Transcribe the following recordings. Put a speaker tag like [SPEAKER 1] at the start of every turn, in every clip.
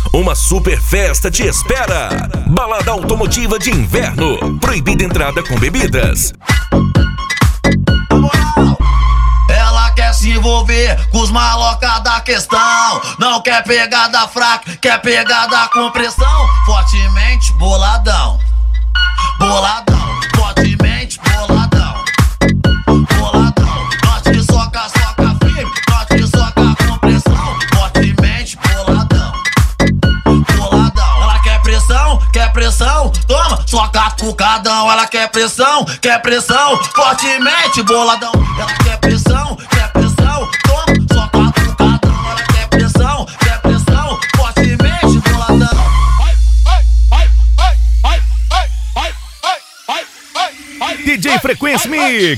[SPEAKER 1] uma super festa te espera. Balada automotiva de inverno. Proibida entrada com bebidas.
[SPEAKER 2] Ela quer se envolver com os maloca da questão. Não quer pegada fraca, quer pegada com pressão. Fortemente boladão, boladão, fortemente boladão, boladão. Nós que soca, soca firme, nós que soca com pressão. Fortemente boladão, boladão. Ela quer pressão, toma, soca cucadão. Ela quer pressão, fortemente boladão. Ela quer pressão, toma, soca cucadão. Ela quer pressão, fortemente boladão.
[SPEAKER 1] DJ Frequência Mix.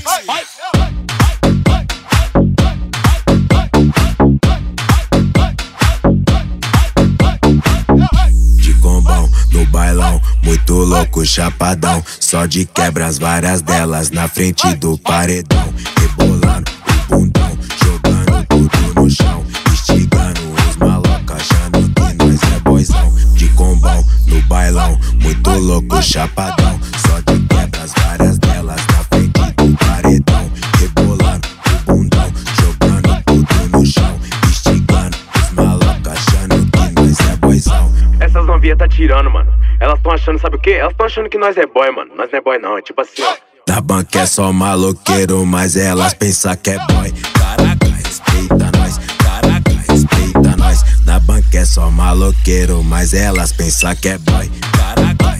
[SPEAKER 3] De combão no bailão, muito louco, chapadão. Só de quebras várias delas na frente do paredão. Rebolando o bundão, jogando tudo no chão. Instigando os maloca, achando que nós é boizão. De combão no bailão, muito louco, chapadão. Só de quebras várias delas na frente do paredão. Rebolando o bundão, jogando tudo no chão. Instigando os maloca, achando que nós é boizão.
[SPEAKER 4] Essas novinhas tá tirando, mano. Elas tão achando, sabe o quê? Elas tão achando que nós é boy, mano. Nós não é boy não, é tipo assim, ó.
[SPEAKER 3] Na banca é só maloqueiro, mas elas pensam que é boy. Caraca, respeita nós, caraca, respeita nós. Na banca é só maloqueiro, mas elas pensam que é boy. Caraca,